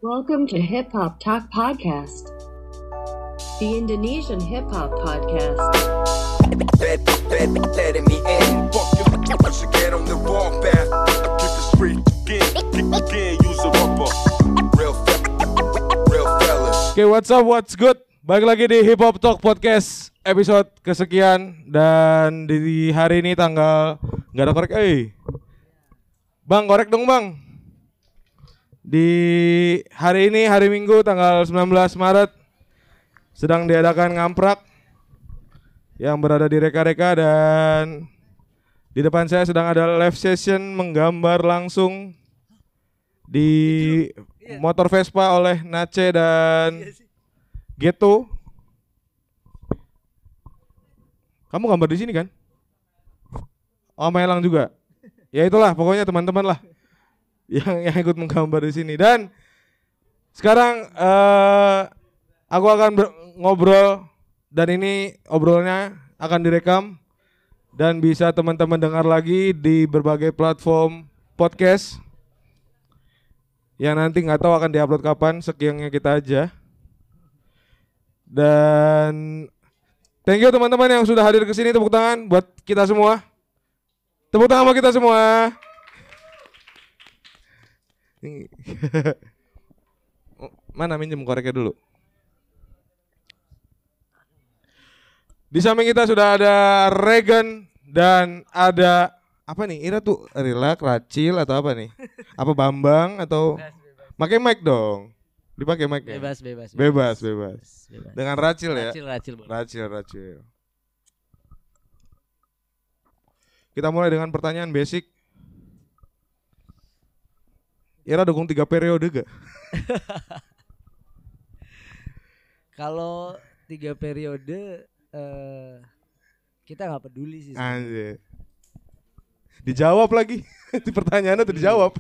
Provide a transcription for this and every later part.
Welcome to Hip Hop Talk Podcast, the Indonesian hip hop podcast. Letting me in. Fuck you, once again on the wrong path. I keep the street again, use a rubber. Real fellas. Oke, what's good? Balik lagi di Hip Hop Talk Podcast episode kesekian. Dan di hari ini tanggal nggak ada korek, Bang, korek dong bang. Di hari ini, hari Minggu tanggal 19 Maret sedang diadakan ngamprak yang berada di Reka-Reka. Dan di depan saya sedang ada live session menggambar langsung di motor Vespa oleh Nace dan Geto. Kamu gambar di sini kan? Oh, Melang juga. Ya itulah, pokoknya teman-teman lah yang ikut menggambar di sini. Dan sekarang aku akan ngobrol, dan ini obrolnya akan direkam dan bisa teman-teman dengar lagi di berbagai platform podcast yang nanti nggak tahu akan diupload kapan, sekiannya kita aja. Dan thank you teman-teman yang sudah hadir ke sini. Tepuk tangan buat kita semua. Tepuk tangan buat kita semua. Mana minjem koreknya dulu. Di samping kita sudah ada Regan dan ada apa nih? Ira tuh Rilak, Racil atau apa nih? Apa Bambang atau pakai mic dong. Dipakai mic ya? Bebas. Dengan Racil ya? Racil. Kita mulai dengan pertanyaan basic. Ira dukung 3 periode gak? Kalau 3 periode kita nggak peduli sih. Anjir. Dijawab lagi. Di pertanyaannya tuh dijawab.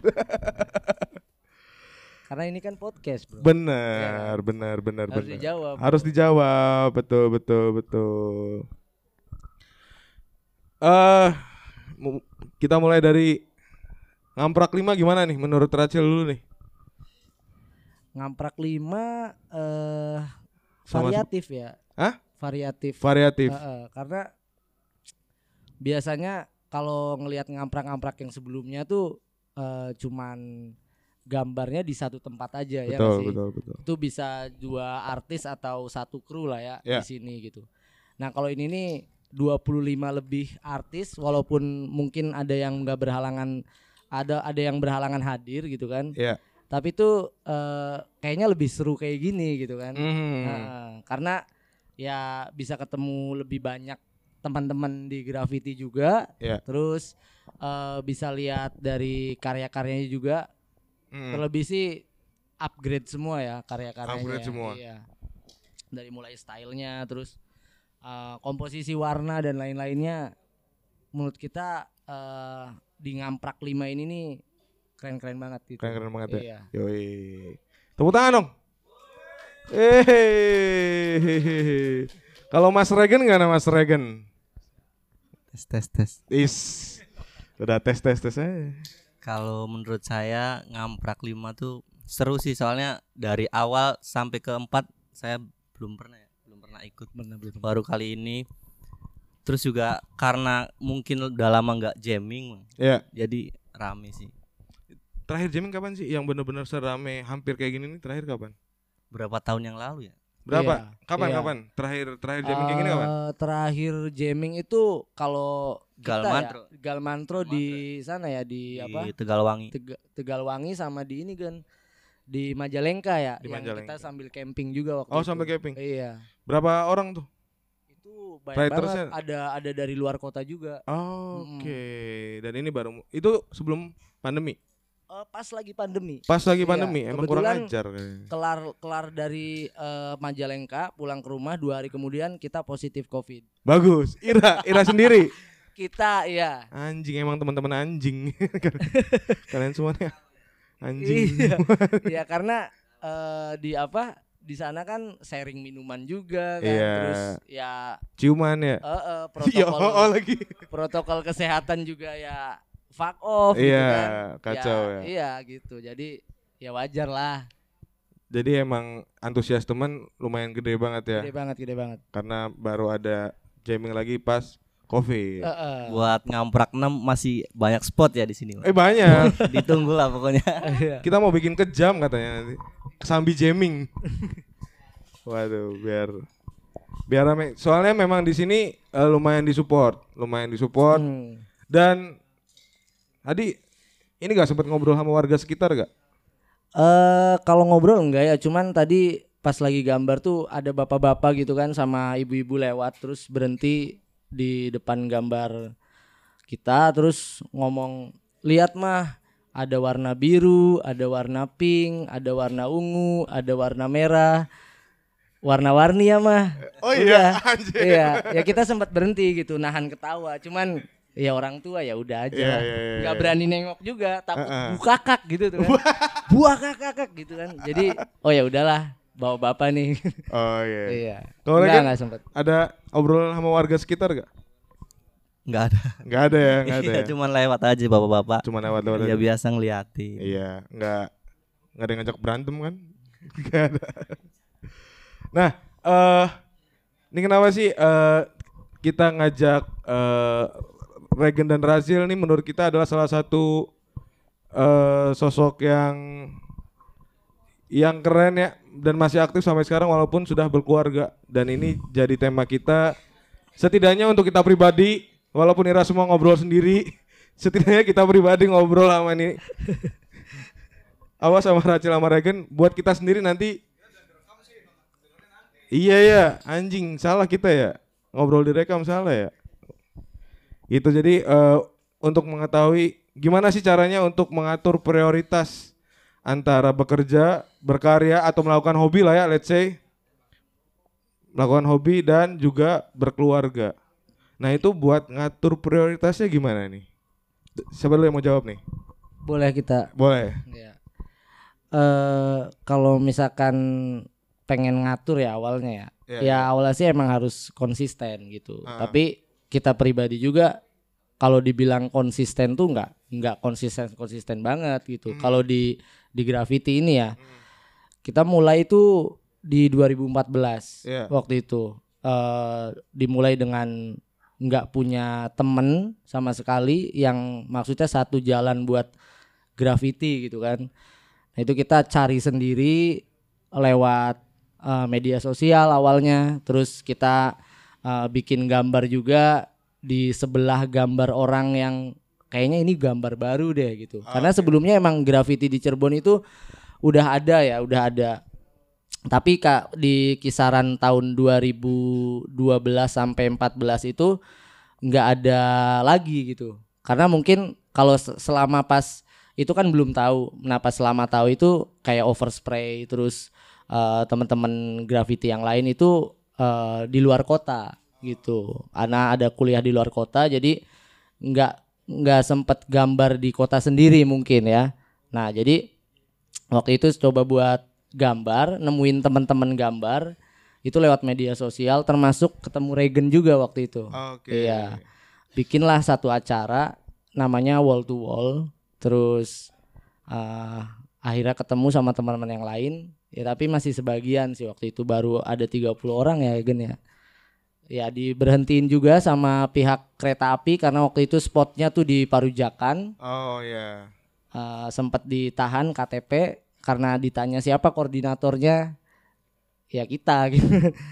Karena ini kan podcast, bro. Benar. Harus dijawab. Harus dijawab, betul. Kita mulai dari ngamprak 5 gimana nih menurut Rachel dulu nih? Ngamprak 5 variatif ya. Hah? Variatif. Karena biasanya kalau ngelihat ngamprak-ngamprak yang sebelumnya tuh cuman gambarnya di satu tempat aja. Betul. Itu bisa 2 artis atau 1 kru lah ya di sini gitu. Nah, kalau ini nih 25 lebih artis, walaupun mungkin ada yang enggak berhalangan, ada yang berhalangan hadir gitu kan. Iya. Tapi itu kayaknya lebih seru kayak gini gitu kan. Karena ya bisa ketemu lebih banyak teman-teman di Graffiti juga. Terus bisa lihat dari karya-karyanya juga. Terlebih sih upgrade semua ya karya-karyanya. Upgrade semua. Iya. Dari mulai stylenya, terus komposisi warna dan lain-lainnya. Menurut kita di ngamprak 5 ini nih keren-keren banget gitu. Keren banget ya. Iya. Yoi. Tepuk tangan dong. Kalau Mas Regen gimana Mas Regen? Tes. Udah tes aja. Kalau menurut saya ngamprak 5 tuh seru sih, soalnya dari awal sampai ke 4 saya belum pernah ikut. Baru kali ini. Terus juga karena mungkin udah lama nggak jamming, jadi rame sih. Terakhir jamming kapan sih? Yang benar-benar serame hampir kayak gini nih terakhir kapan? Berapa tahun yang lalu ya? Berapa? Iya. Kapan? Terakhir jamming kayak gini kapan? Terakhir jamming itu kalau Galmantro. Galmantro di sana ya, di apa? Tegalwangi. Tegalwangi sama di ini kan di Majalengka ya. Di yang Majalengka. kita sambil camping juga waktu itu. Oh, sampai camping. Iya. Berapa orang tuh? Itu banyak Writersnya? banget. Ada dari luar kota juga. Oh, oke. Dan ini baru itu sebelum pandemi. Pas lagi pandemi. Pas lagi Iya, pandemi, emang kurang kebetulan ajar. Kelar dari Majalengka, pulang ke rumah 2 hari kemudian kita positif COVID. Bagus. Ira sendiri. Kita ya. Anjing, emang teman-teman anjing. Kalian semuanya anjing. Iya, karena di sana kan sharing minuman juga kan. Iya. Terus ya Ciuman ya. protokol lagi. protokol kesehatan juga ya fuck off gitu Iya, kan. kacau ya. Iya gitu. Jadi ya wajar lah. Jadi emang antusias teman lumayan gede banget ya. Gede banget. Karena baru ada jamming lagi pas Covid. Buat ngamprak 6 masih banyak spot ya di sini. Banyak. Ditunggu lah pokoknya. Kita mau bikin kejam katanya nanti. Sambil jamming. Waduh, biar rame. Soalnya memang di sini lumayan disupport. Dan tadi ini gak sempat ngobrol sama warga sekitar gak? Kalau ngobrol enggak ya, cuman tadi pas lagi gambar tuh ada bapak-bapak gitu kan sama ibu-ibu lewat terus berhenti di depan gambar kita terus ngomong, "Lihat mah, ada warna biru, ada warna pink, ada warna ungu, ada warna merah. Warna-warni ya mah." Oh iya, anjir. Iya, ya kita sempat berhenti gitu, nahan ketawa. Cuman ya orang tua ya udah aja, nggak berani nengok juga, takut bukakak gitu tuh kan, buah kakak gitu kan. Jadi oh ya udahlah, bawa bapak nih. Oh iya. Iya. Kalau nggak sempat. Ada obrolan sama warga sekitar gak? Nggak ada. Nggak ada ya. Iya, cuman lewat aja bapak-bapak. Cuma lewat ya aja. biasa ngeliatin. Iya, nggak ada yang ngajak berantem kan? Nggak ada. Nah, ini kenapa sih kita ngajak Regen dan Razil nih, menurut kita adalah salah satu sosok yang keren ya dan masih aktif sampai sekarang walaupun sudah berkeluarga. Dan ini jadi tema kita setidaknya untuk kita pribadi, walaupun Ira semua ngobrol sendiri, setidaknya kita pribadi ngobrol sama ini. Awas sama Rachel sama Regen buat kita sendiri nanti. Iya ya, anjing salah kita ya. Ngobrol direkam salah ya. Itu jadi untuk mengetahui gimana sih caranya untuk mengatur prioritas antara bekerja, berkarya atau melakukan hobi lah ya, let's say. Melakukan hobi dan juga berkeluarga. Nah itu buat ngatur prioritasnya gimana nih? Siapa dulu yang mau jawab nih? Boleh kita. Boleh. Ya. Kalau misalkan pengen ngatur ya awalnya ya awalnya sih emang harus konsisten gitu. Tapi kita pribadi juga kalau dibilang konsisten tuh nggak konsisten banget gitu. Kalau di graffiti ini ya kita mulai itu di 2014 waktu itu dimulai dengan nggak punya temen sama sekali yang maksudnya satu jalan buat graffiti gitu kan. Nah itu kita cari sendiri lewat media sosial awalnya, terus kita bikin gambar juga di sebelah gambar orang yang kayaknya ini gambar baru deh gitu. Karena sebelumnya emang graffiti di Cirebon itu udah ada. Tapi di kisaran tahun 2012 sampai 14 itu nggak ada lagi gitu. Karena mungkin kalau selama pas itu kan belum tahu. Nah pas selama tahu itu kayak overspray terus teman-teman graffiti yang lain itu di luar kota gitu. Ana ada kuliah di luar kota jadi nggak sempet gambar di kota sendiri mungkin ya. Nah jadi waktu itu coba buat gambar, nemuin teman-teman gambar itu lewat media sosial, termasuk ketemu Regen juga waktu itu. Iya, bikinlah satu acara namanya Wall to Wall. Terus akhirnya ketemu sama teman-teman yang lain. Ya tapi masih sebagian sih waktu itu, baru ada 30 orang ya Gen ya. Ya diberhentiin juga sama pihak kereta api karena waktu itu spotnya tuh di Parujakan. Oh ya. Sempat ditahan KTP karena ditanya siapa koordinatornya, ya kita gitu.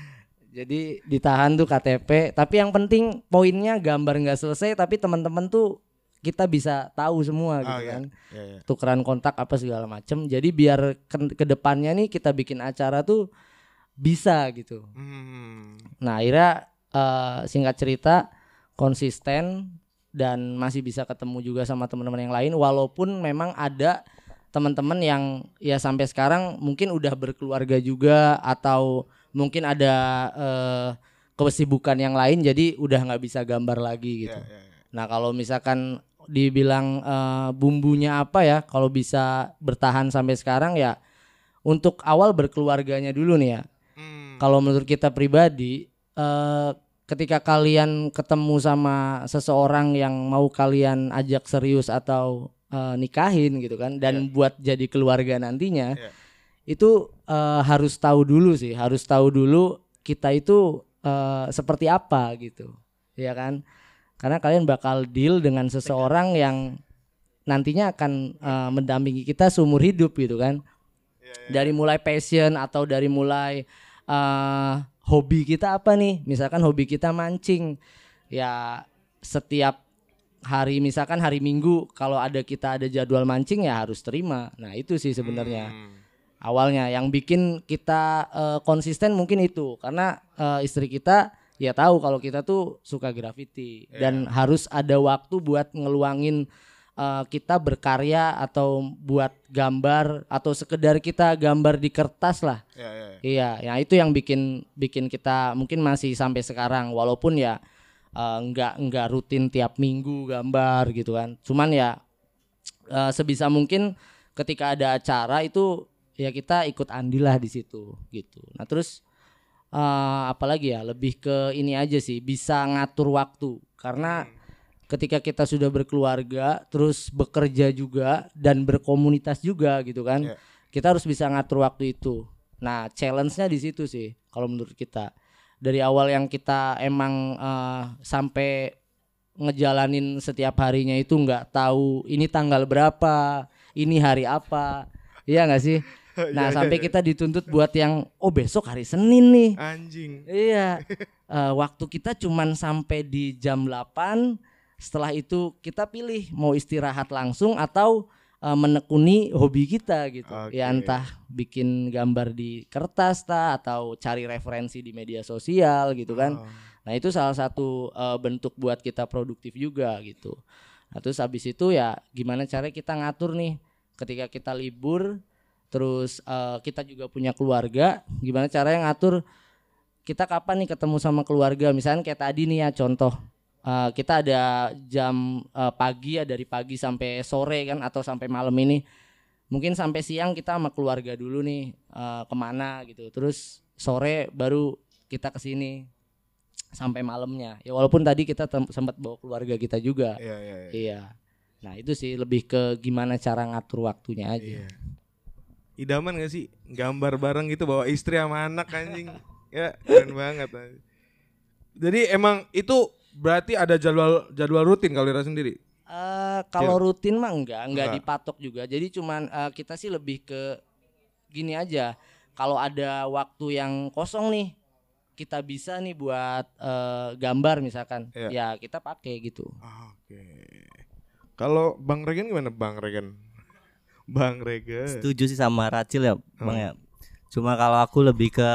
Jadi ditahan tuh KTP. Tapi yang penting poinnya gambar nggak selesai tapi teman-teman tuh kita bisa tahu semua gitu kan. Tukeran kontak apa segala macem. Jadi biar ke depannya nih kita bikin acara tuh bisa gitu. Nah akhirnya singkat cerita konsisten dan masih bisa ketemu juga sama teman-teman yang lain, walaupun memang ada teman-teman yang ya sampai sekarang mungkin udah berkeluarga juga atau mungkin ada kesibukan yang lain jadi udah nggak bisa gambar lagi gitu. Nah kalau misalkan dibilang bumbunya apa ya kalau bisa bertahan sampai sekarang ya untuk awal berkeluarganya dulu nih ya. Kalau menurut kita pribadi ketika kalian ketemu sama seseorang yang mau kalian ajak serius atau nikahin gitu kan dan buat jadi keluarga nantinya itu harus tahu dulu sih, harus tahu dulu kita itu seperti apa gitu, ya kan? Karena kalian bakal deal dengan seseorang yang nantinya akan mendampingi kita seumur hidup gitu kan. Dari mulai passion atau dari mulai hobi kita apa nih? Misalkan hobi kita mancing, ya setiap hari, misalkan hari Minggu kalau kita ada jadwal mancing ya harus terima. Nah itu sih sebenarnya awalnya yang bikin kita konsisten mungkin itu, karena istri kita ya tahu kalau kita tuh suka graffiti dan harus ada waktu buat ngeluangin kita berkarya atau buat gambar atau sekedar kita gambar di kertas lah. Iya, ya itu yang bikin kita mungkin masih sampai sekarang, walaupun ya nggak rutin tiap minggu gambar gitu kan. Cuman ya sebisa mungkin ketika ada acara itu ya kita ikut andil lah di situ gitu. Nah terus apalagi ya, lebih ke ini aja sih, bisa ngatur waktu, karena ketika kita sudah berkeluarga, terus bekerja juga dan berkomunitas juga gitu kan, kita harus bisa ngatur waktu itu. Nah challenge-nya di situ sih kalau menurut kita. Dari awal yang kita emang sampai ngejalanin setiap harinya itu nggak tahu ini tanggal berapa, ini hari apa, iya nggak sih? Nah sampai kita dituntut buat yang besok hari Senin nih. Anjing. Iya. Waktu kita cuman sampai di jam 8. Setelah itu kita pilih mau istirahat langsung atau menekuni hobi kita gitu. Ya entah bikin gambar di kertas atau cari referensi di media sosial gitu kan. Nah itu salah satu bentuk buat kita produktif juga gitu. Nah terus habis itu ya gimana caranya kita ngatur nih ketika kita libur, terus kita juga punya keluarga, gimana caranya ngatur kita kapan nih ketemu sama keluarga. Misalnya kayak tadi nih ya contoh, kita ada jam pagi ya, dari pagi sampai sore kan atau sampai malam ini. Mungkin sampai siang kita sama keluarga dulu nih kemana gitu. Terus sore baru kita kesini sampai malamnya. Ya walaupun tadi kita sempat bawa keluarga kita juga. Iya. Nah itu sih lebih ke gimana cara ngatur waktunya aja. Idaman gak sih gambar bareng gitu bawa istri sama anak anjing. Ya keren banget. Jadi emang itu berarti ada jadwal rutin kalau Ira sendiri? Kalau rutin mah enggak dipatok juga. Jadi cuman kita sih lebih ke gini aja. Kalau ada waktu yang kosong nih, kita bisa nih buat gambar misalkan. Ya kita pakai gitu. Oke. Kalau Bang Regen gimana Bang Regen? Bang Regen. Setuju sih sama Rachel ya Bang ya. Cuma kalau aku lebih ke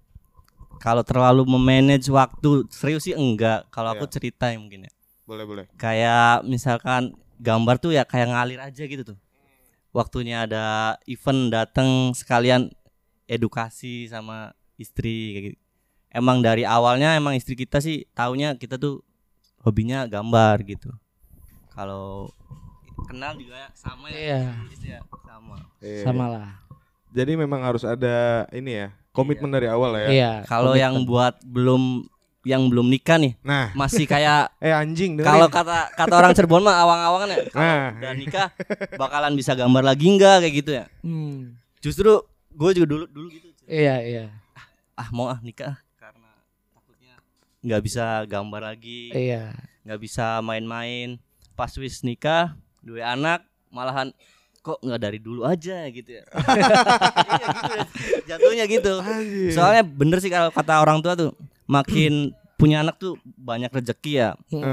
kalau terlalu memanage waktu, serius sih enggak. Kalau aku cerita ya mungkin ya. Boleh. Kayak misalkan gambar tuh ya kayak ngalir aja gitu tuh. Waktunya ada event datang sekalian edukasi sama istri kayak gitu. Emang dari awalnya emang istri kita sih taunya kita tuh hobinya gambar gitu. Kalau kenal juga sama ya. Iya. Sama lah. Jadi memang harus ada ini ya, komitmen dari awal ya. Iya. Kalau yang buat yang belum nikah nih, masih kayak anjing. Kalau kata orang Cirebon mah awang-awangan ya. Kalau udah nikah bakalan bisa gambar lagi enggak kayak gitu ya. Justru gue juga dulu gitu. Iya. Mau nikah karena takutnya nggak bisa gambar lagi. Iya. Nggak bisa main-main. Pas wis nikah, 2 anak, malahan kok nggak dari dulu aja gitu ya. Iya gitu ya. Jatuhnya gitu. Soalnya bener sih kalau kata orang tua tuh, makin punya anak tuh banyak rezeki ya.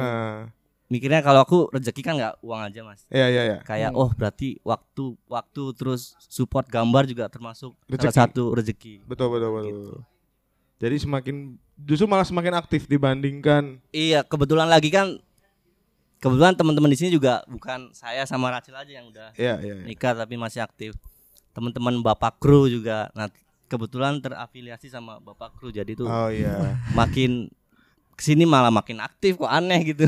Mikirnya kalau aku rezeki kan nggak uang aja mas. Iya. Kayak berarti waktu terus support gambar juga termasuk salah satu rezeki. Betul. Gitu. Jadi justru malah semakin aktif dibandingkan. Iya, kebetulan teman-teman di sini juga bukan saya sama Rachel aja yang udah nikah tapi masih aktif. Teman-teman Bapak Kru juga. Nah, kebetulan terafiliasi sama Bapak Kru jadi tuh. Makin kesini malah makin aktif, kok aneh gitu.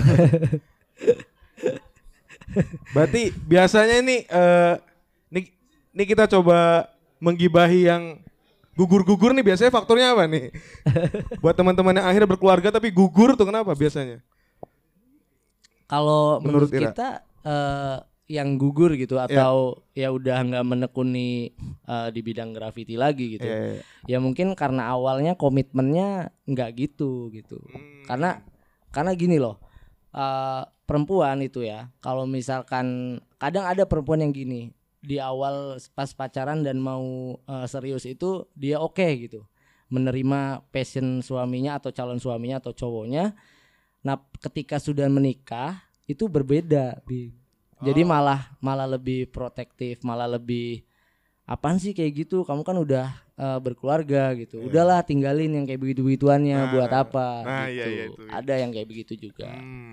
Berarti biasanya ini kita coba menggibahi yang gugur-gugur nih, biasanya faktornya apa nih? Buat teman-teman yang akhirnya berkeluarga tapi gugur tuh kenapa biasanya? Kalau menurut kita yang gugur gitu atau ya udah nggak menekuni di bidang graffiti lagi gitu. Ya mungkin karena awalnya komitmennya nggak gitu. Karena gini loh, perempuan itu ya, kalau misalkan kadang ada perempuan yang gini, di awal pas pacaran dan mau serius itu dia oke gitu, menerima passion suaminya atau calon suaminya atau cowoknya. Nah ketika sudah menikah itu berbeda, jadi malah lebih protektif, malah lebih apaan sih kayak gitu, kamu kan udah berkeluarga gitu, udahlah tinggalin yang kayak begitu-begituannya, buat apa gitu. Itu. Ada yang kayak begitu juga.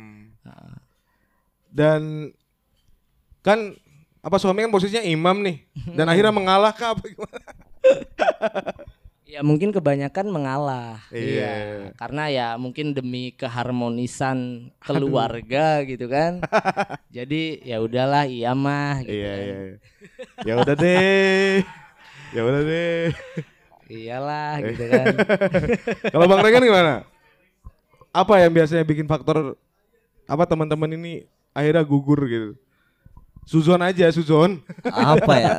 Dan kan suami kan posisinya imam nih, dan akhirnya mengalah kah apa gimana? Ya mungkin kebanyakan mengalah, iya. Karena ya mungkin demi keharmonisan keluarga gitu kan. Jadi ya udahlah, iya mah. Gitu Ya udah deh, Iyalah gitu kan. Kalau Bang Regan gimana? Apa yang biasanya bikin faktor teman-teman ini akhirnya gugur gitu? Suzon. Apa ya?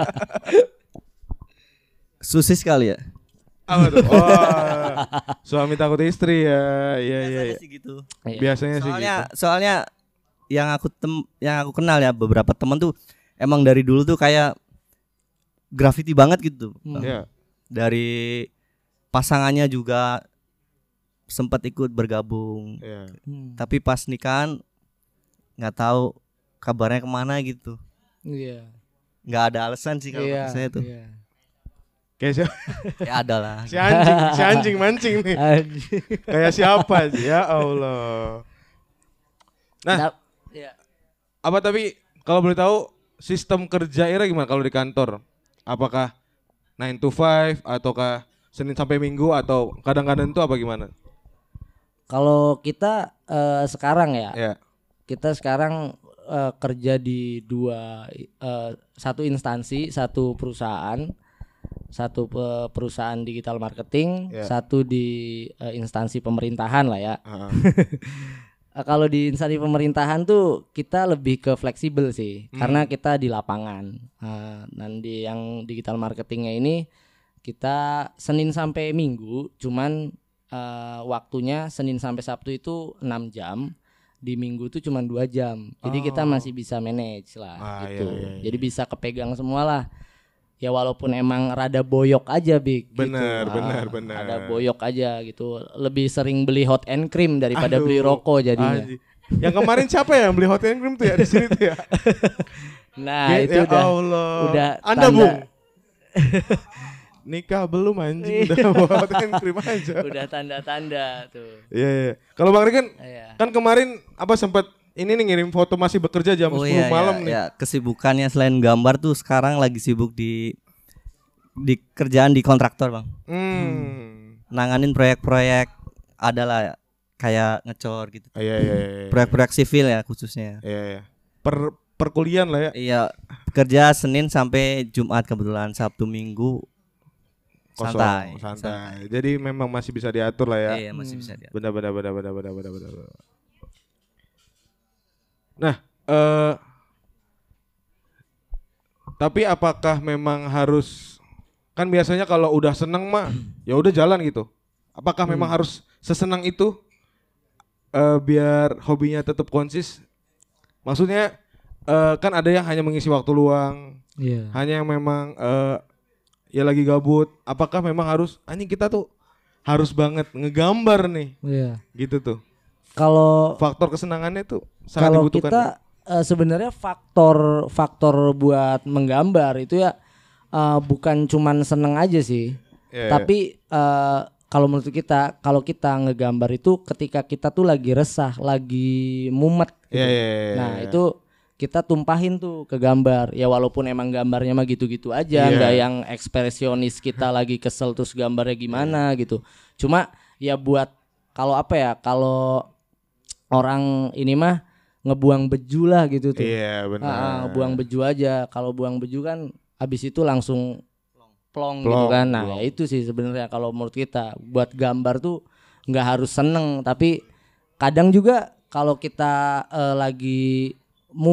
Susis kali ya. Apa tuh? Oh, suami takut istri ya. Iya. Sih gitu. Biasanya sih gitu. Soalnya yang aku kenal ya, beberapa teman tuh emang dari dulu tuh kayak graffiti banget gitu. Dari pasangannya juga sempat ikut bergabung. Tapi pas nikahan nggak tahu kabarnya kemana gitu. Nggak ada alasan sih kalau saya tuh. Kayak siapa? Ya ada lah. Si anjing mancing nih. Kayak siapa sih? Ya Allah. Nah, tapi kalau boleh tahu sistem kerja Ira gimana kalau di kantor? Apakah 9 to 5 ataukah Senin sampai Minggu atau kadang-kadang itu apa gimana? Kalau kita sekarang kita sekarang kerja di satu instansi, satu perusahaan digital marketing, satu di instansi pemerintahan lah ya. Kalau di instansi pemerintahan tuh kita lebih ke fleksibel sih, karena kita di lapangan. Dan di yang digital marketingnya ini kita Senin sampai Minggu, cuman waktunya Senin sampai Sabtu itu 6 jam, di Minggu tuh cuma 2 jam. Jadi kita masih bisa manage lah gitu. Jadi bisa kepegang semua lah. Ya walaupun emang rada boyok aja bener. Ada boyok aja gitu. Lebih sering beli hot and cream daripada beli rokok jadinya. Yang kemarin siapa ya yang beli hot and cream tuh ya di sini tuh ya? Nah itu udah Anda Bung nikah belum anjing, udah bawa hot and cream aja. Udah tanda-tanda tuh. Iya. Kalau Bang Regan kan kemarin sempat ini nih ngirim foto masih bekerja jam 10 malam nih. Ya, kesibukannya selain gambar tuh sekarang lagi sibuk di kerjaan di kontraktor, Bang. Nanganin proyek-proyek adalah kayak ngecor gitu. Iya. Proyek-proyek sivil ya khususnya. Iya. Perkuliahan lah ya. Iya, kerja Senin sampai Jumat, kebetulan Sabtu Minggu santai. Jadi memang masih bisa diatur lah ya. Iya, masih bisa diatur. Benar. Nah, tapi apakah memang harus, kan biasanya kalau udah seneng mah ya udah jalan gitu. Apakah memang harus sesenang itu biar hobinya tetap konsis? Maksudnya kan ada yang hanya mengisi waktu luang, hanya yang memang ya lagi gabut. Apakah memang harus kita tuh harus banget ngegambar nih, gitu tuh? Kalau faktor kesenangannya tuh sangat dibutuhkan. Kalau kita sebenarnya faktor buat menggambar itu ya bukan cuman seneng aja sih. Tapi kalau menurut kita, kalau kita ngegambar itu ketika kita tuh lagi resah, lagi mumet gitu. Nah itu kita tumpahin tuh ke gambar. Ya walaupun emang gambarnya mah gitu-gitu aja, nggak yang ekspresionis kita lagi kesel terus gambarnya gimana gitu. Cuma ya buat kalau orang ini mah ngebuang beju lah gitu tuh. Iya benar. Buang beju aja. Kalau buang beju kan abis itu langsung plong gitu kan. Nah ya itu sih sebenarnya kalau menurut kita buat gambar tuh nggak harus seneng, tapi kadang juga kalau kita lagi mumet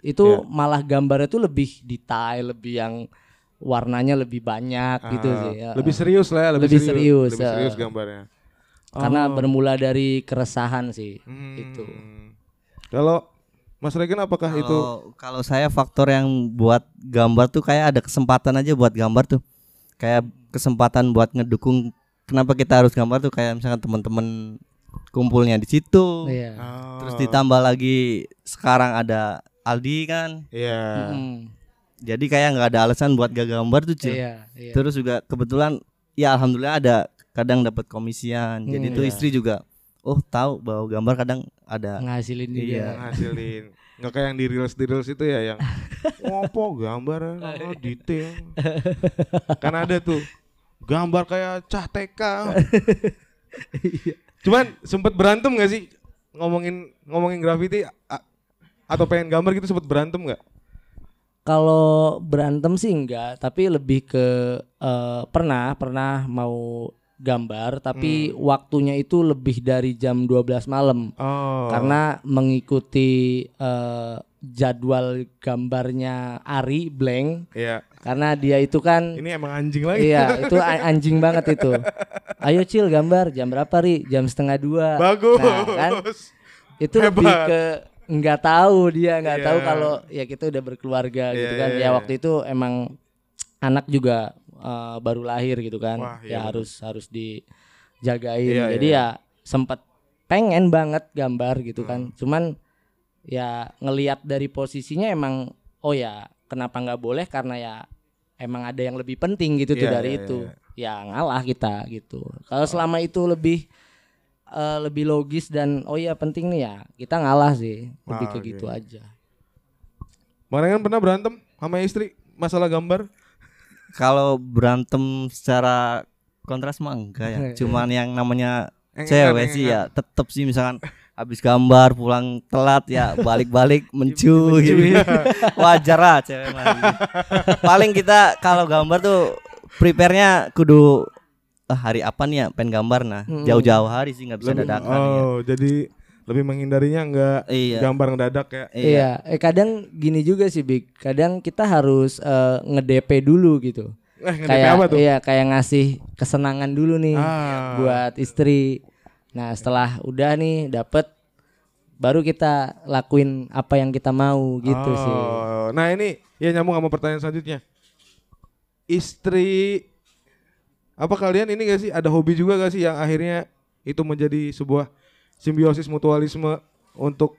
itu malah gambarnya tuh lebih detail, lebih yang warnanya lebih banyak gitu sih. Lebih serius lah, lebih serius. Lebih serius gambarnya. Karena bermula dari keresahan sih itu. Kalau Mas Regen apakah itu? Kalau saya faktor yang buat gambar tuh kayak ada kesempatan aja buat gambar tuh. Kayak kesempatan buat ngedukung kenapa kita harus gambar tuh kayak misalkan teman-teman kumpulnya di situ. Terus ditambah lagi sekarang ada Aldi kan. Iya. Jadi kayak nggak ada alasan buat gak gambar tuh Cil. Terus juga kebetulan ya alhamdulillah ada kadang dapat komisian. Jadi tuh istri juga tahu bahwa gambar kadang ada ngasilin dia. Ngasilin. Nggak kayak yang di reels itu ya yang ngopo gambar detail. Kan ada tuh gambar kayak cah TK. Cuman sempet berantem nggak sih ngomongin graffiti atau pengen gambar gitu, sempet berantem nggak? Kalau berantem sih enggak, tapi lebih ke pernah mau gambar tapi waktunya itu lebih dari jam 12 malam. Karena mengikuti jadwal gambarnya Ari Blank. Karena dia itu kan ini emang anjing lagi. Iya, itu anjing banget itu. Ayo Cil gambar jam berapa Ri? Jam 1:30. Bagus. Nah, kan itu hebat. lebih ke nggak tahu tahu kalau ya kita udah berkeluarga gitu kan. Ya waktu itu emang anak juga baru lahir gitu kan. Wah, harus dijagain. Jadi ya sempat pengen banget gambar gitu kan. Cuman ya ngelihat dari posisinya emang kenapa nggak boleh, karena ya emang ada yang lebih penting gitu tuh dari itu. Ya ngalah kita gitu. Kalau selama itu lebih logis dan penting nih ya kita ngalah sih, lebih ke gitu aja. Kemarin kan pernah berantem sama istri masalah gambar? Kalau berantem secara kontras mah enggak ya. Cuman yang namanya cewek sih ya tetep sih, misalkan habis gambar pulang telat ya balik-balik mencu gitu. Wajar lah cewek mah. Paling kita kalau gambar tuh prepare-nya kudu hari apa nih ya pengen gambar, jauh-jauh hari sih, nggak bisa dadakan. Jadi lebih menghindarinya nggak gambar ngedadak ya. Iya. Kadang gini juga sih Big, kadang kita harus nge-DP dulu gitu. Kayak apa tuh? Iya, kayak ngasih kesenangan dulu nih buat istri. Nah setelah udah nih dapet, baru kita lakuin apa yang kita mau gitu sih. Nah ini ya nyambung sama pertanyaan selanjutnya. Istri, apa kalian ini gak sih ada hobi juga gak sih yang akhirnya itu menjadi sebuah simbiosis mutualisme untuk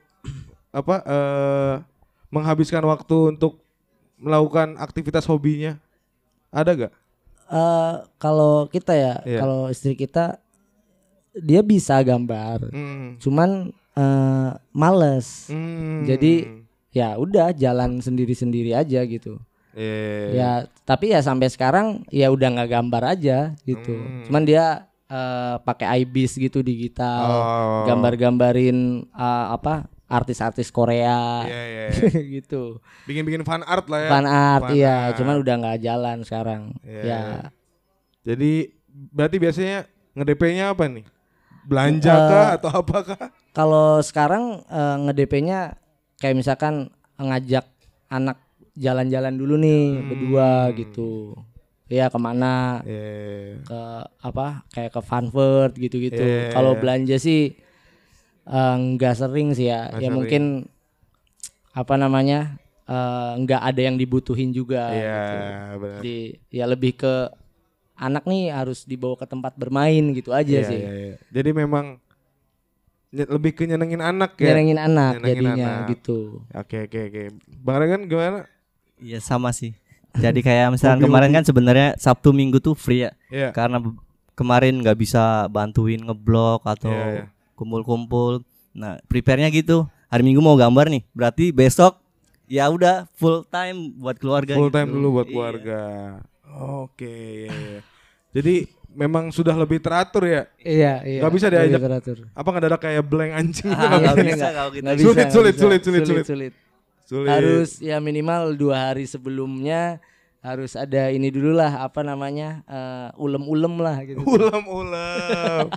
menghabiskan waktu untuk melakukan aktivitas hobinya? Ada gak? Kalau kita kalau istri kita dia bisa gambar, cuman males. Jadi ya udah jalan sendiri-sendiri aja gitu. Ya tapi ya sampai sekarang ya udah nggak gambar aja gitu. Cuman dia pakai iBiz gitu digital, gambar-gambarin artis-artis Korea gitu. Bikin fan art lah ya. Fan art iya, cuman udah nggak jalan sekarang. Ya. Jadi berarti biasanya nge-DP-nya apa nih? Belanja kah atau apakah? Kalau sekarang nge-DP-nya kayak misalkan ngajak anak jalan-jalan dulu nih berdua gitu. Ya kemana? Ke kayak ke Funford gitu-gitu. Kalau belanja sih nggak sering sih ya. Ya mungkin nggak ada yang dibutuhin juga. Gitu. Benar. Ya lebih ke anak nih harus dibawa ke tempat bermain gitu aja sih. Jadi memang lebih ke nyenengin anak ya. Nyenengin anak jadinya gitu. Oke. Bang Regan gimana? Iya sama sih. Jadi kayak misalkan kemarin kan sebenarnya Sabtu Minggu tuh free ya. Karena kemarin nggak bisa bantuin ngeblok atau kumpul-kumpul. Nah, prepare-nya gitu. Hari Minggu mau gambar nih. Berarti besok ya udah full time buat keluarga. Full time dulu buat keluarga. Oke. Jadi memang sudah lebih teratur ya. Iya. Gak bisa diajak. Apa ngedadak kayak blank anjing? Gak bisa kalau gitu. Sulit. Harus ya minimal 2 hari sebelumnya harus ada ini dulu lah ulem-ulem lah gitu. Ulem.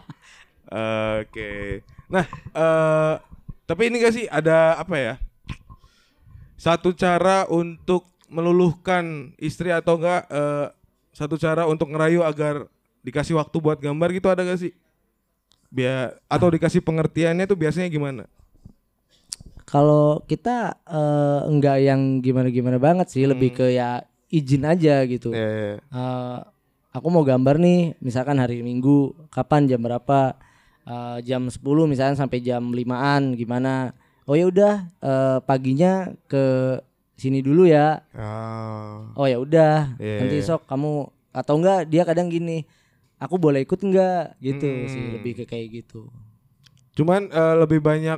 Oke. Nah, tapi ini gak sih ada satu cara untuk meluluhkan istri atau enggak satu cara untuk ngerayu agar dikasih waktu buat gambar gitu ada gak sih? Atau dikasih pengertiannya tuh biasanya gimana? Kalau kita enggak yang gimana-gimana banget sih, lebih ke ya izin aja gitu. Aku mau gambar nih, misalkan hari Minggu, kapan jam berapa? Jam 10 misalkan sampai jam 5-an gimana? Oh ya udah paginya ke sini dulu ya. Oh ya udah, nanti esok kamu, atau enggak dia kadang gini, aku boleh ikut enggak gitu sih, lebih ke kayak gitu. Cuman lebih banyak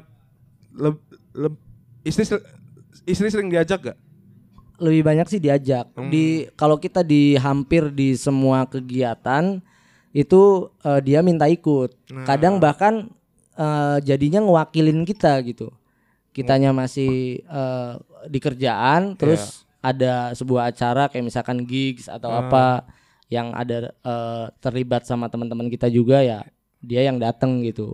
istri sering diajak gak? Lebih banyak sih diajak. Kalau kita hampir di semua kegiatan itu dia minta ikut. Kadang bahkan jadinya ngewakilin kita gitu. Kitanya masih di kerjaan, terus ada sebuah acara kayak misalkan gigs atau apa yang ada terlibat sama teman-teman kita juga, ya dia yang datang gitu.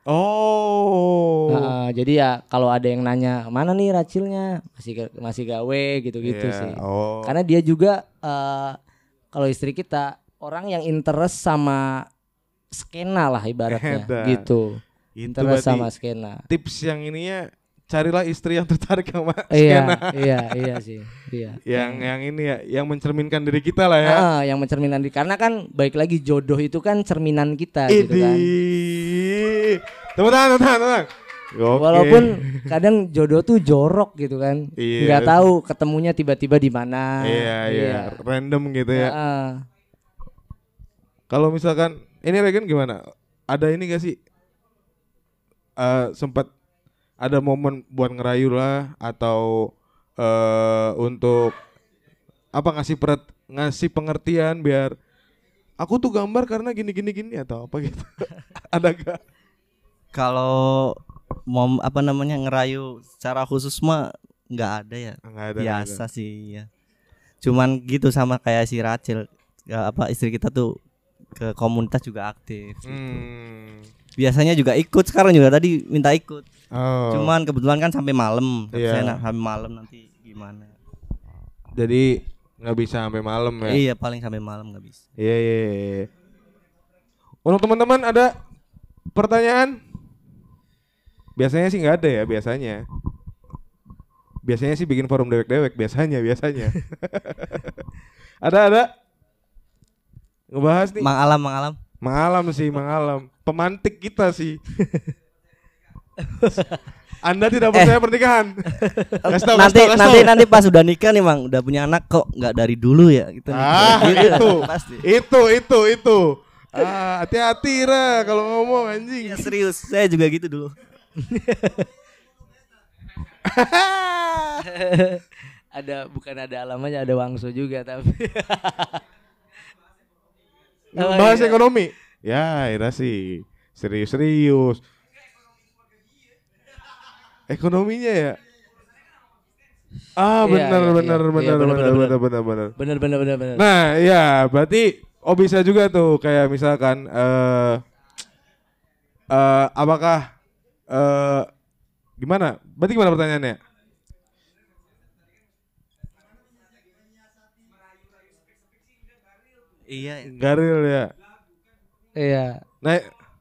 Jadi ya kalau ada yang nanya mana nih Racilnya, masih gawe gitu-gitu sih. Karena dia juga kalau istri kita orang yang interest sama skena lah ibaratnya gitu. Interest sama skena. Tips yang ininya, carilah istri yang tertarik sama skena. Iya sih. Iya. Yang ini ya, yang mencerminkan diri kita lah ya. Yang mencerminkan diri, karena kan baik lagi jodoh itu kan cerminan kita gitu kan. Teman-teman. Walaupun kadang jodoh tuh jorok gitu kan. Nggak tahu ketemunya tiba-tiba di mana. Iya. Random gitu ya. Kalau misalkan ini Regen gimana? Ada ini gak sih? Sempat ada momen buat ngerayu lah atau untuk apa ngasih pengertian biar aku tuh gambar karena gini atau apa gitu. Ada gak? Kalau mau ngerayu secara khusus mah nggak ada ya. Biasa sih ya. Cuman gitu sama kayak si Rachel, istri kita tuh ke komunitas juga aktif gitu. Biasanya juga ikut, sekarang juga tadi minta ikut. Cuman kebetulan kan sampai malam. Saya sampai malam nanti gimana. Jadi nggak bisa sampai malam ya? Iya, paling sampai malam nggak bisa. Iya. Untuk teman-teman ada pertanyaan? Biasanya sih nggak ada ya, biasanya. Biasanya sih bikin forum dewek-dewek biasanya. Ada. Ngebahas nih. Mang Alam. Pemantik kita sih. Anda tidak percaya pernikahan? Nanti pas udah nikah nih Mang, udah punya anak kok nggak dari dulu ya gitu. Itu. Hati-hati Ra kalau ngomong anjing. Ya serius, saya juga gitu dulu. Ada alamannya, ada Wangso juga tapi. Bahas ekonomi. Ya, Ira sih serius. Ekonominya ya. Benar. Nah, ya berarti bisa juga tuh kayak misalkan apakah gimana? Berarti gimana pertanyaannya? Iya. Garil ya. Iya. Nah,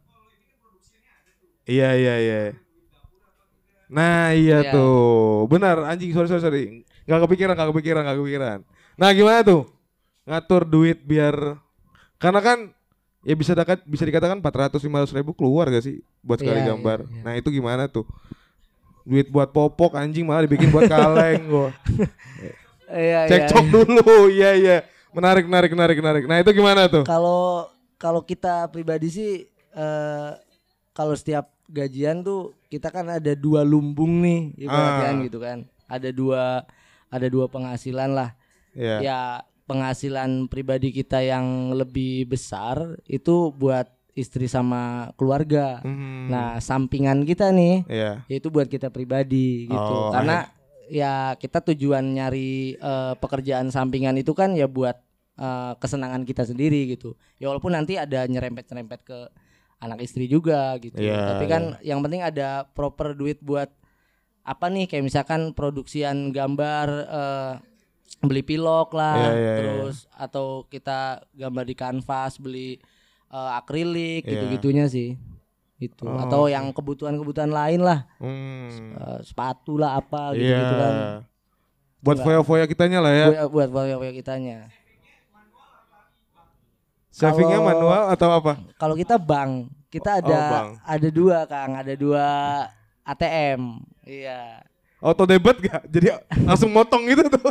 iya. Nah iya tuh, benar anjing, sorry. Gak kepikiran. Nah gimana tuh ngatur duit biar, karena kan ya bisa dikatakan 400-500 ribu keluar gak sih buat sekali gambar. Iya. Nah itu gimana tuh? Duit buat popok anjing malah dibikin buat kaleng gua. Cekcok dulu, iya. Menarik. Nah itu gimana tuh? Kalau kita pribadi sih, kalau setiap gajian tuh kita kan ada 2 lumbung nih ibaratnya gitu kan. Ada dua penghasilan lah. Ya penghasilan pribadi kita yang lebih besar itu buat istri sama keluarga. Nah, sampingan kita nih yaitu buat kita pribadi gitu. Karena ya kita tujuan nyari pekerjaan sampingan itu kan ya buat kesenangan kita sendiri gitu. Ya walaupun nanti ada nyerempet ke anak istri juga gitu. Tapi kan yang penting ada proper duit buat apa nih kayak misalkan produksian gambar beli pilok lah, terus atau kita gambar di kanvas beli akrilik gitu-gitunya sih. Itu atau yang kebutuhan-kebutuhan lain lah. Sepatu lah apa gitu-gitu kan. Buat foya-foya kitanya lah ya. Buat foya-foya kitanya. Savingnya manual atau apa? Kalau kita bank, kita ada 2 Kang, ada 2 ATM. Iya. Auto debit gak? Jadi langsung motong gitu tuh.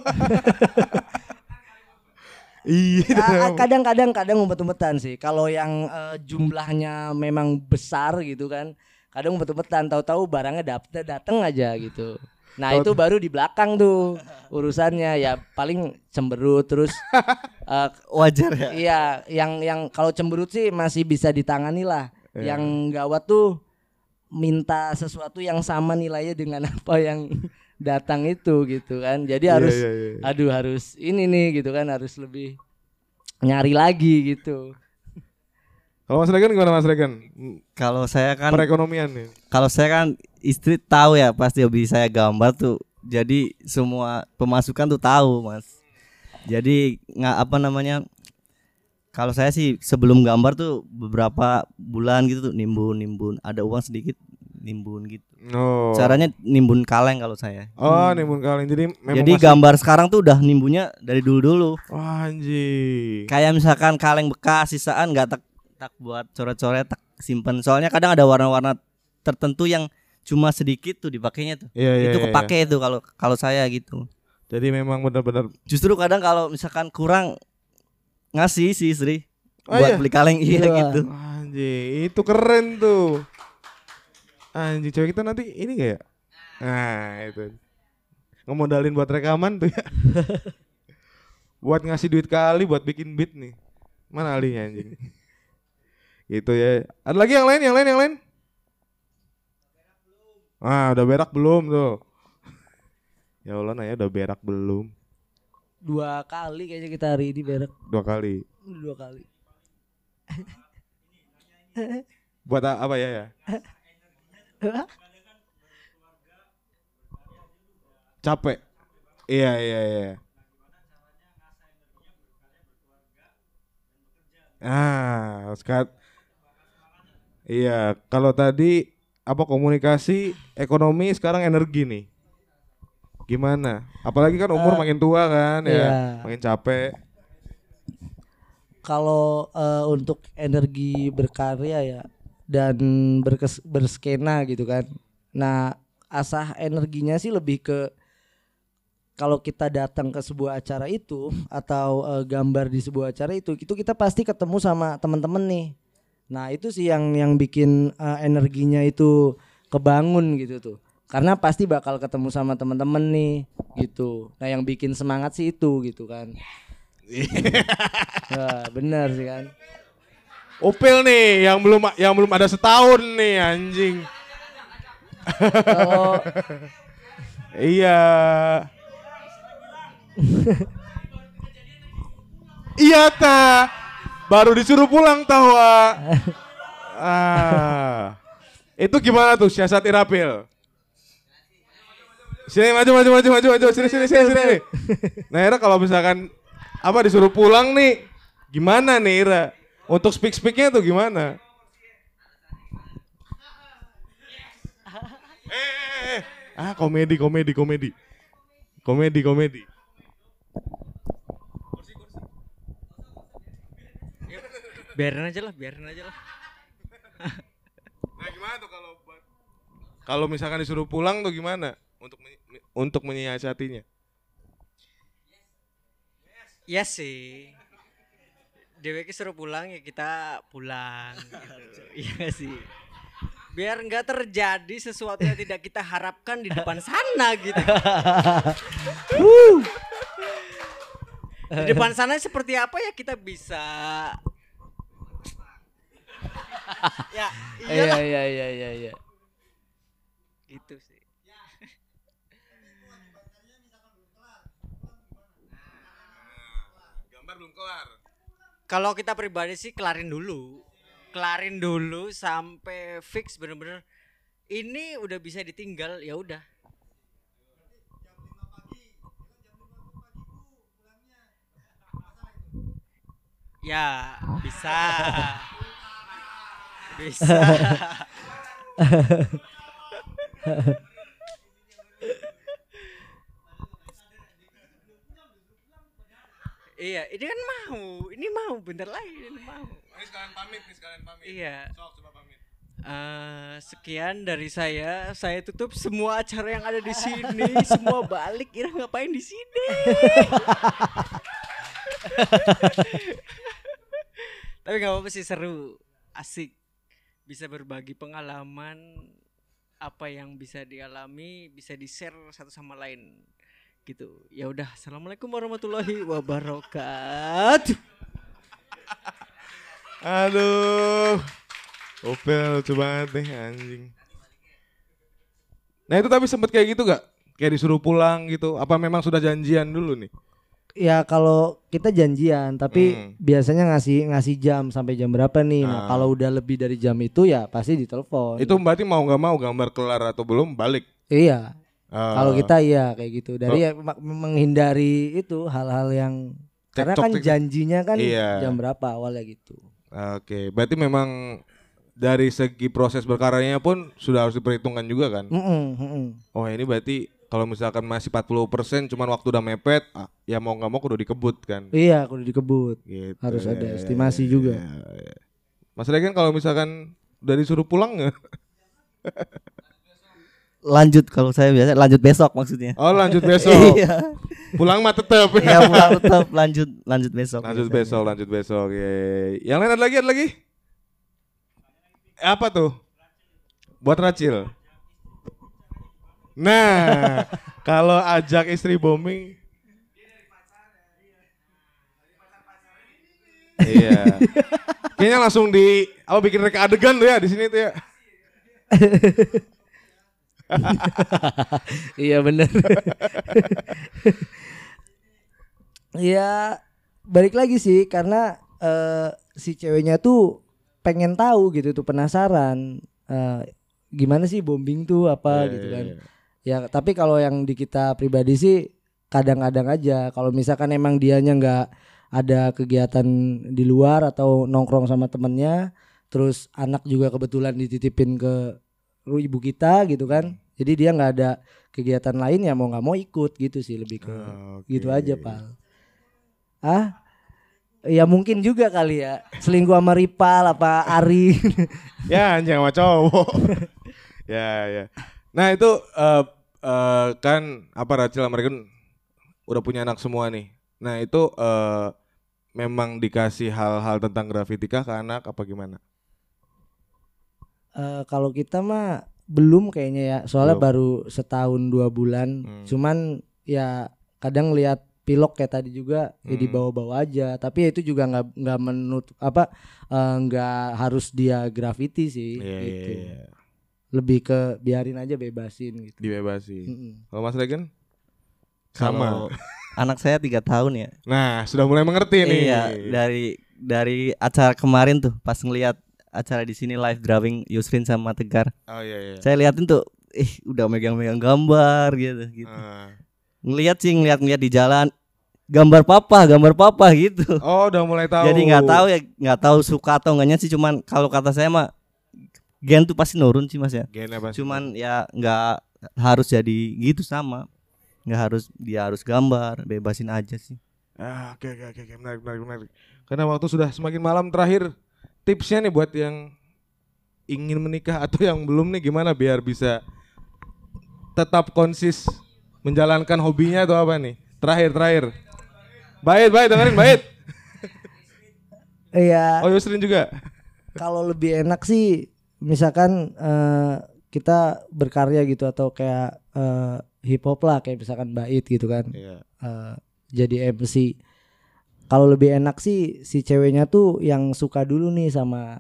Iya. Kadang umpet-umpetan sih. Kalau yang jumlahnya memang besar gitu kan, kadang umpet-umpetan. Tahu-tahu barangnya datang aja gitu. Nah itu baru di belakang tuh urusannya ya paling cemberut terus wajar ya. Iya, yang kalau cemberut sih masih bisa ditangani lah. Yang gawat tuh minta sesuatu yang sama nilainya dengan apa yang datang itu gitu kan. Jadi harus harus ini nih gitu kan, harus lebih nyari lagi gitu. Kalau Mas Regan gimana Mas Regan? Kalau saya kan perekonomian nih. Kalau saya kan istri tahu ya pasti hobi saya gambar tuh. Jadi semua pemasukan tuh tahu Mas. Jadi kalau saya sih sebelum gambar tuh beberapa bulan gitu tuh nimbun, ada uang sedikit nimbun gitu. Caranya nimbun kaleng kalau saya. Nimbun kaleng. Jadi gambar sekarang tuh udah nimbunnya dari dulu. Wah anjing. Kayak misalkan kaleng bekas sisaan nggak tak buat coret-coret tak simpen. Soalnya kadang ada warna-warna tertentu yang cuma sedikit tuh dipakainya tuh. Itu kepake itu kalau saya gitu. Jadi memang benar-benar. Justru kadang kalau misalkan kurang ngasih si istri buat beli kaleng gitu. Anjing, itu keren tuh. Anjing, cewek kita nanti ini gak ya? Nah, itu. Ngemodalin buat rekaman tuh ya. Buat ngasih duit kali buat bikin beat nih. Mana alinya anjing? Gitu ya. Ada lagi yang lain? Udah berak belum tuh? Ya Allah nanya udah berak belum? 2 kali kayaknya kita hari ini berak. 2 kali. 2 kali. Buat apa ya? Capek. Iya. Sekarang. Iya, kalau tadi komunikasi, ekonomi, sekarang energi nih. Gimana? Apalagi kan umur makin tua kan ya, makin capek. Kalau untuk energi berkarya ya dan berskena gitu kan. Nah, asah energinya sih lebih ke kalau kita datang ke sebuah acara itu atau gambar di sebuah acara itu kita pasti ketemu sama teman-teman nih. Nah, itu sih yang bikin energinya itu kebangun gitu tuh. Karena pasti bakal ketemu sama teman-teman nih gitu. Nah, yang bikin semangat sih itu gitu kan. Nah, benar sih kan. Upil nih yang belum ada setahun nih anjing. Iya. Iya ta. Baru disuruh pulang tawa. Itu gimana tuh siasat Irapil? Sini maju sini. Nah Ira kalau misalkan disuruh pulang nih, gimana nih Ira? Untuk speaknya tuh gimana? Komedi. Biarin aja lah. Nah gimana tuh kalau misalkan disuruh pulang tuh gimana? Untuk menyiasatinya. Iya sih. DWK suruh pulang ya kita pulang gitu. Iya sih. Biar nggak terjadi sesuatu yang tidak kita harapkan di depan sana gitu. Di depan sana seperti apa ya kita bisa. Ya, iyalah. Iya. Gitu sih. Gambar belum kelar. Kalau kita pribadi sih kelarin dulu sampai fix bener-bener ini udah bisa ditinggal ya udah Ya, bisa. Bisa. Iya, ini kan mau bentar lagi ini mau. Ini sekalian pamit. Iya. Sok, coba pamit. Sekian dari saya tutup semua acara yang ada di sini, semua balik. Ira ngapain di sini? Tapi nggak apa-apa sih, seru, asik, bisa berbagi pengalaman, apa yang bisa dialami, bisa di-share satu sama lain. Gitu. Ya udah, assalamualaikum warahmatullahi wabarakatuh. Aduh. Opel lucu banget nih anjing. Nah itu tapi sempet kayak gitu gak? Kayak disuruh pulang gitu. Apa memang sudah janjian dulu nih? Ya kalau kita janjian, tapi biasanya ngasih jam sampai jam berapa nih. Nah kalau udah lebih dari jam itu ya pasti ditelepon. Itu berarti mau nggak mau gambar kelar atau belum balik? Iya. Kalau kita iya kayak gitu. Dari menghindari itu hal-hal yang karena kan janjinya kan jam berapa awalnya gitu. Oke, berarti memang dari segi proses berkaryanya pun sudah harus diperhitungkan juga kan? Oh ini berarti kalau misalkan masih 40% cuman waktu udah mepet, ya mau nggak mau kudu dikebut kan? Iya, kudu dikebut. Gitu, harus ada estimasi juga. Mas Regen kalau misalkan udah disuruh pulang nggak? Lanjut kalau saya biasa lanjut besok maksudnya. Oh lanjut besok. Iya. Pulang mah tetap. Iya pulang tetap lanjut besok. Lanjut besok. Ye. Yang lain ada lagi? Apa tuh? Buat Racil. Nah, kalau ajak istri bombing. Iya. Kayaknya langsung bikin reka adegan tuh ya di sini tuh ya. Iya benar. Ya balik lagi sih karena si ceweknya tuh pengen tahu gitu tuh, penasaran gimana sih bombing tuh apa gitu kan. Ya tapi kalau yang di kita pribadi sih kadang-kadang aja. Kalau misalkan emang dianya nggak ada kegiatan di luar atau nongkrong sama temennya, terus anak juga kebetulan dititipin ke ibu kita gitu kan, jadi dia nggak ada kegiatan lain ya mau nggak mau ikut gitu sih, lebih ke gitu aja Pal. Ya mungkin juga kali ya selingkuh sama Ripal apa Ari. Ya anjing sama cowok. ya nah itu kan apa Rachel sama Regen udah punya anak semua nih. Nah itu memang dikasih hal-hal tentang graffiti kah ke anak apa gimana? Kalau kita mah belum kayaknya ya, soalnya baru setahun 2 bulan. Cuman ya kadang lihat pilok kayak tadi juga ya dibawa-bawa aja. Tapi ya itu juga nggak menutup nggak harus dia graffiti sih gitu. Lebih ke biarin aja, bebasin gitu. Dibebasin. Kalau Mas Regen? Sama. Anak saya 3 tahun ya. Nah sudah mulai mengerti nih. Iya, dari acara kemarin tuh pas ngelihat acara di sini live drawing Yusrin sama Tegar. Oh iya. Saya liatin tuh, udah megang-megang gambar gitu. Ngeliat di jalan gambar papa gitu. Oh, udah mulai tahu. Jadi nggak tahu suka atau enggaknya sih, cuman kalau kata saya mah gen tuh pasti nurun sih Mas ya. Cuman ya nggak harus jadi gitu sama. Dia harus gambar, bebasin aja sih. Oke, menarik. Karena waktu sudah semakin malam, terakhir tipsnya nih buat yang ingin menikah atau yang belum nih, gimana biar bisa tetap konsis menjalankan hobinya atau apa nih? Terakhir. Bait dengerin Bait. Iya. Oh Yusrin juga. Kalau lebih enak sih misalkan kita berkarya gitu atau kayak hip hop lah, kayak misalkan Bait gitu kan. Jadi MC. Kalau lebih enak sih si ceweknya tuh yang suka dulu nih sama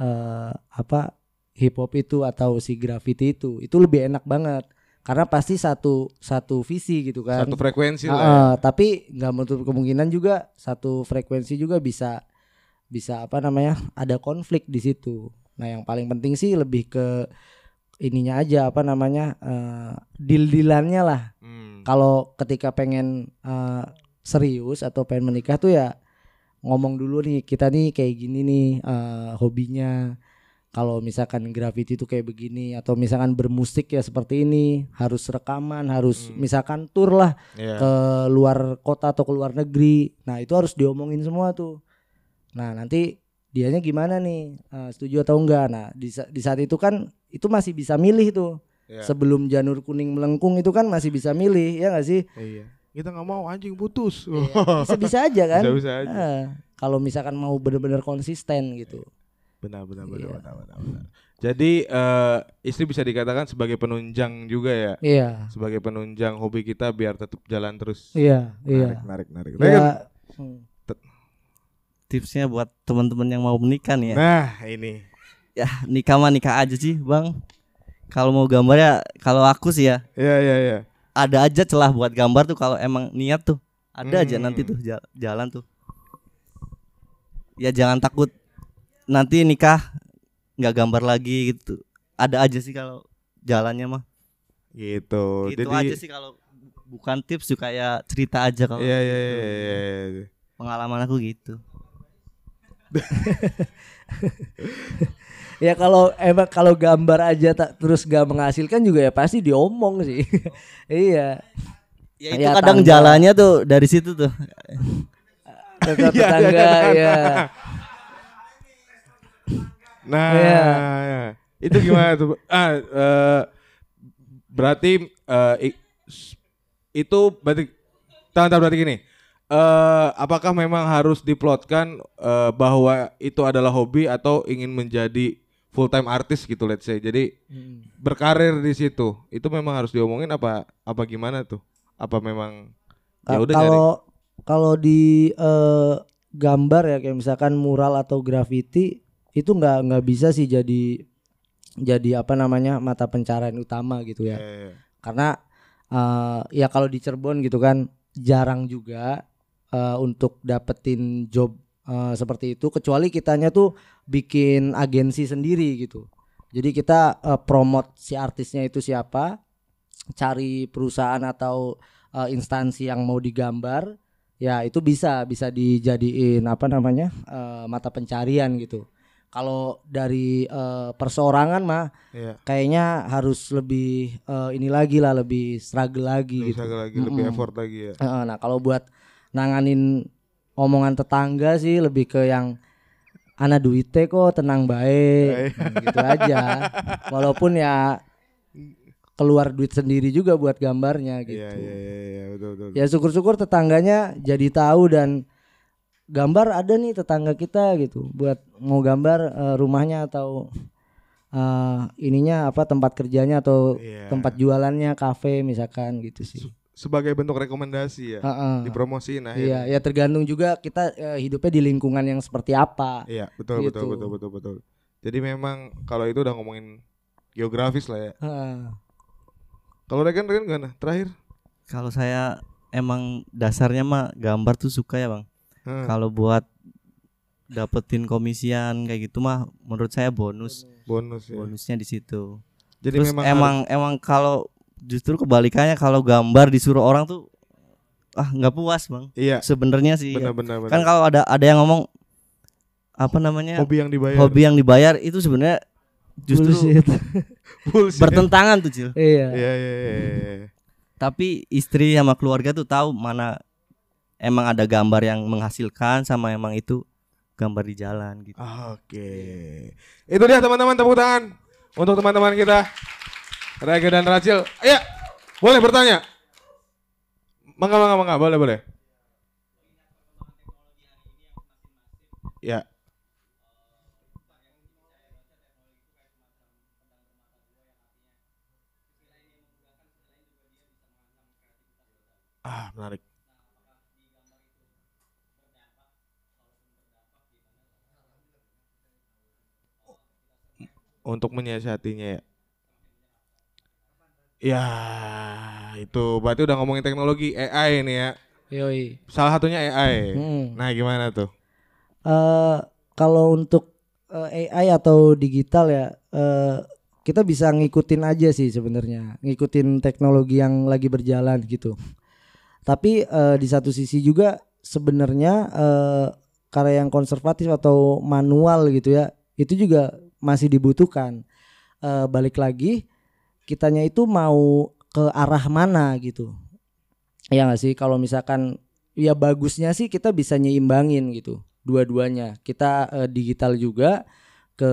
hip hop itu atau si graffiti itu lebih enak banget karena pasti satu visi gitu kan, satu frekuensi lah. Tapi nggak menutup kemungkinan juga satu frekuensi juga bisa ada konflik di situ. Nah yang paling penting sih lebih ke ininya aja deal-dealannya lah. Kalau ketika pengen serius atau pengen menikah tuh ya ngomong dulu nih, kita nih kayak gini nih hobinya. Kalau misalkan graffiti itu kayak begini, atau misalkan bermusik ya seperti ini, harus rekaman, harus misalkan tour lah ke luar kota atau ke luar negeri. Nah itu harus diomongin semua tuh. Nah nanti dianya gimana nih, setuju atau enggak. Nah di saat itu kan itu masih bisa milih tuh. Sebelum janur kuning melengkung itu kan masih bisa milih, ya nggak sih? Iya. Kita nggak mau, anjing putus. Bisa aja kan? Bisa aja. Kalau misalkan mau benar-benar konsisten gitu. Benar. Jadi istri bisa dikatakan sebagai penunjang juga ya. Iya. Sebagai penunjang hobi kita biar tetap jalan terus. Iya. Menarik. Ya, tipsnya buat teman-teman yang mau menikah nih ya. Nah ini. Ya nikah mah nikah aja sih bang. Kalau mau gambar ya, kalau aku sih ya. Iya. Ada aja celah buat gambar tuh kalau emang niat tuh. Ada aja nanti tuh jalan tuh. Ya jangan takut nanti nikah nggak gambar lagi gitu. Ada aja sih kalau jalannya mah. Gitu Jadi aja sih kalau bukan tips juga ya cerita aja kalau. Iya. Pengalaman aku gitu. Ya kalau gambar aja terus gak menghasilkan juga ya pasti diomong sih. Iya. Ya itu kadang jalannya tuh dari situ tuh. Tetangga ya. Nah, itu gimana tuh? Berarti itu berarti gini. Apakah memang harus diplotkan bahwa itu adalah hobi atau ingin menjadi full time artis gitu, let's say. Jadi berkarir di situ. Itu memang harus diomongin apa gimana tuh? Apa memang ya udah nyari? Kalau di gambar ya kayak misalkan mural atau graffiti itu nggak bisa sih jadi apa namanya mata pencarian utama gitu ya. Karena ya kalau di Cirebon gitu kan jarang juga untuk dapetin job seperti itu, kecuali kitanya tuh bikin agensi sendiri gitu. Jadi kita promote si artisnya itu siapa, cari perusahaan atau instansi yang mau digambar, ya itu bisa dijadiin apa namanya mata pencarian gitu. Kalau dari perseorangan mah kayaknya harus lebih lebih struggle lagi gitu. Lebih effort lagi ya. Nah kalau buat nanganin omongan tetangga sih lebih ke yang ana duitnya kok tenang baik gitu aja. Walaupun ya keluar duit sendiri juga buat gambarnya gitu. Iya, betul. Ya syukur-syukur tetangganya jadi tahu dan gambar ada nih tetangga kita gitu buat mau gambar rumahnya atau ininya apa tempat kerjanya atau tempat jualannya kafe misalkan gitu sih. Sebagai bentuk rekomendasi ya, dipromosiin akhirnya. Iya, ya tergantung juga kita hidupnya di lingkungan yang seperti apa. Iya, betul. Jadi memang kalau itu udah ngomongin geografis lah ya. Kalau Regen gimana? Terakhir? Kalau saya emang dasarnya mah gambar tuh suka ya bang. Kalau buat dapetin komisian kayak gitu mah menurut saya bonus ya. Bonusnya di situ. Jadi terus emang kalau justru kebalikannya kalau gambar disuruh orang tuh nggak puas bang. Iya. Sebenarnya sih. Benar. Kan kalau ada yang ngomong apa namanya hobi yang dibayar itu sebenarnya justru bullshit. Bertentangan tuh Cil. Iya. Tapi istri sama keluarga tuh tahu mana emang ada gambar yang menghasilkan sama emang itu gambar di jalan gitu. Oke. Itu dia teman-teman, tepuk tangan untuk teman-teman kita Regen dan Rachel. Iya, boleh bertanya. Mangga, boleh. Ya. Menarik. Untuk menyiasatinya ya. Ya, itu berarti udah ngomongin teknologi AI nih ya. Yoi. Salah satunya AI. Nah, gimana tuh? Kalau untuk AI atau digital ya, kita bisa ngikutin aja sih sebenarnya, ngikutin teknologi yang lagi berjalan gitu. Tapi di satu sisi juga sebenarnya karya yang konservatif atau manual gitu ya, itu juga masih dibutuhkan. Balik lagi kitanya itu mau ke arah mana gitu. Ya nggak sih, kalau misalkan ya bagusnya sih kita bisa nyimbangin gitu dua-duanya. Kita digital juga ke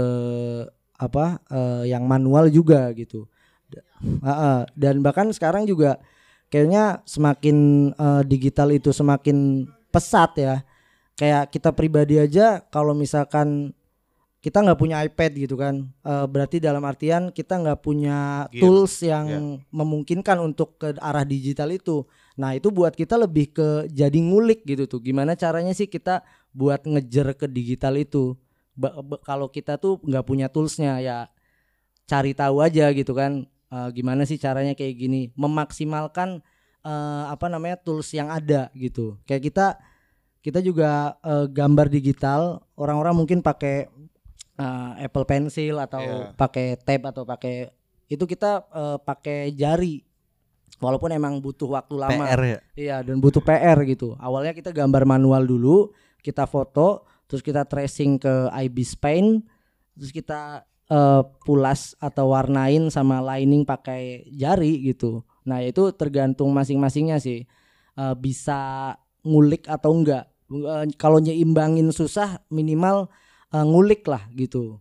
yang manual juga gitu. Dan bahkan sekarang juga kayaknya semakin digital itu semakin pesat ya. Kayak kita pribadi aja kalau misalkan kita nggak punya iPad gitu kan, berarti dalam artian kita nggak punya tools yang memungkinkan untuk ke arah digital itu. Nah itu buat kita lebih ke jadi ngulik gitu tuh. Gimana caranya sih kita buat ngejar ke digital itu? Kalau kita tuh nggak punya toolsnya ya cari tahu aja gitu kan. Gimana sih caranya kayak gini memaksimalkan tools yang ada gitu. Kayak kita juga gambar digital, orang-orang mungkin pakai Apple Pencil atau pakai tab atau pakai itu, kita pakai jari. Walaupun emang butuh waktu lama. PR ya? Iya, dan butuh PR gitu. Awalnya kita gambar manual dulu, kita foto, terus kita tracing ke IBIS Paint, terus kita pulas atau warnain sama lining pakai jari gitu. Nah itu tergantung masing-masingnya sih, bisa ngulik atau enggak. Kalau nyeimbangin susah, minimal ngulik lah gitu.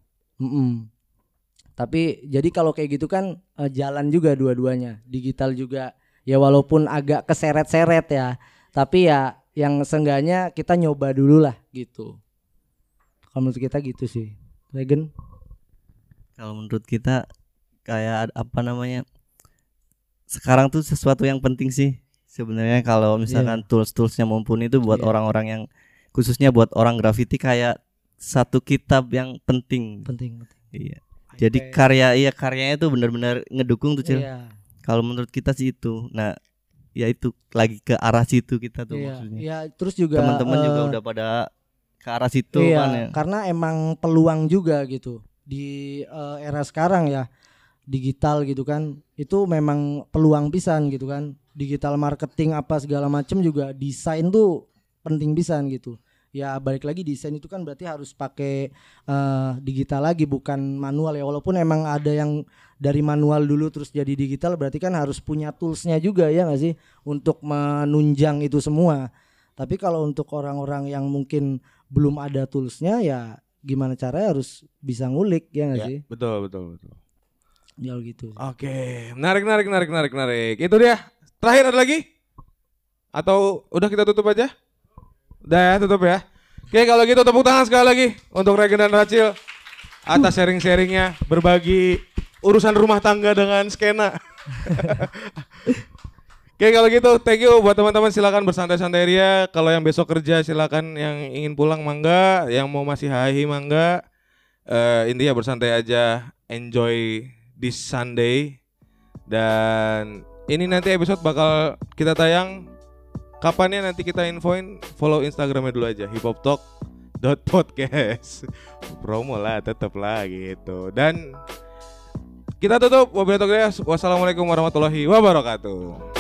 Tapi jadi kalau kayak gitu kan jalan juga dua-duanya. Digital juga ya walaupun agak keseret-seret ya, tapi ya yang seenggaknya kita nyoba dulu lah gitu. Kalau menurut kita gitu sih, Regen. Kalau menurut kita kayak sekarang tuh sesuatu yang penting sih sebenarnya. Kalau misalkan tools-toolsnya mumpuni itu buat orang-orang yang khususnya buat orang graffiti, kayak satu kitab yang penting. Iya. Jadi karyanya itu benar-benar ngedukung tuh, Cil. Kalau menurut kita sih itu. Nah, ya itu lagi ke arah situ kita tuh maksudnya. Iya, terus juga teman-teman juga udah pada ke arah situ kan ya. Karena emang peluang juga gitu. Di era sekarang ya digital gitu kan, itu memang peluang pisan gitu kan. Digital marketing apa segala macam juga, desain tuh penting pisan gitu. Ya balik lagi desain itu kan berarti harus pakai digital lagi, bukan manual ya. Walaupun emang ada yang dari manual dulu terus jadi digital, berarti kan harus punya toolsnya juga ya nggak sih untuk menunjang itu semua. Tapi kalau untuk orang-orang yang mungkin belum ada toolsnya, ya gimana caranya harus bisa ngulik ya nggak sih? Betul. Ya gitu. Oke, menarik. Itu dia. Terakhir ada lagi? Atau udah kita tutup aja? Udah ya, tutup ya. Oke, kalau gitu tepuk tangan sekali lagi untuk Regen dan Rachil atas sharing-sharingnya, berbagi urusan rumah tangga dengan skena. Oke, kalau gitu thank you buat teman-teman, silakan bersantai-santai ria. Kalau yang besok kerja silakan, yang ingin pulang mangga, yang mau masih hahi mangga. Intinya bersantai aja, enjoy this Sunday. Dan ini nanti episode bakal kita tayang kapannya nanti kita infoin, follow Instagramnya dulu aja, hiphoptalk.podcast. Promo lah, tetep lah gitu. Dan kita tutup, wassalamualaikum warahmatullahi wabarakatuh.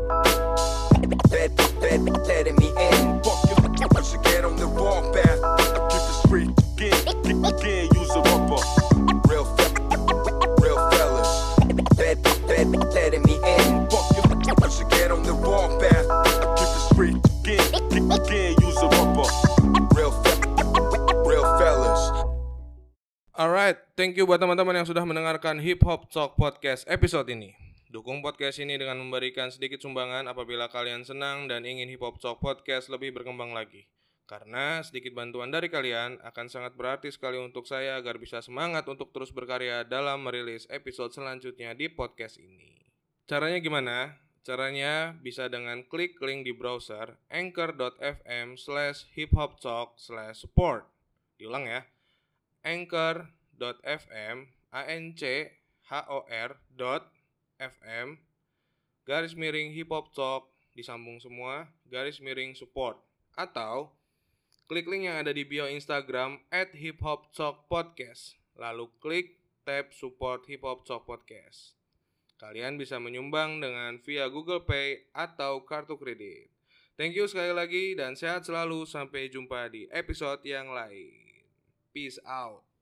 Letting me in. Fuck you, should get on the wrong path. Keep it straight again, use a rubber. Real fellas. Letting me in. Fuck you, should get on the wrong path. Keep it straight again, use a rubber. Real fellas. Alright, thank you buat teman-teman yang sudah mendengarkan Hip Hop Talk Podcast episode ini. Dukung podcast ini dengan memberikan sedikit sumbangan apabila kalian senang dan ingin Hip Hop Talk Podcast lebih berkembang lagi. Karena sedikit bantuan dari kalian akan sangat berarti sekali untuk saya agar bisa semangat untuk terus berkarya dalam merilis episode selanjutnya di podcast ini. Caranya gimana? Caranya bisa dengan klik link di browser anchor.fm/hiphoptalk/support. Diulang ya. anchor.fm /hip hop talk disambung semua _support, atau klik link yang ada di bio Instagram @hiphoptalkpodcast, lalu klik tab support Hip Hop Talk Podcast. Kalian bisa menyumbang dengan via Google Pay atau kartu kredit. Thank you sekali lagi dan sehat selalu. Sampai jumpa di episode yang lain. Peace out.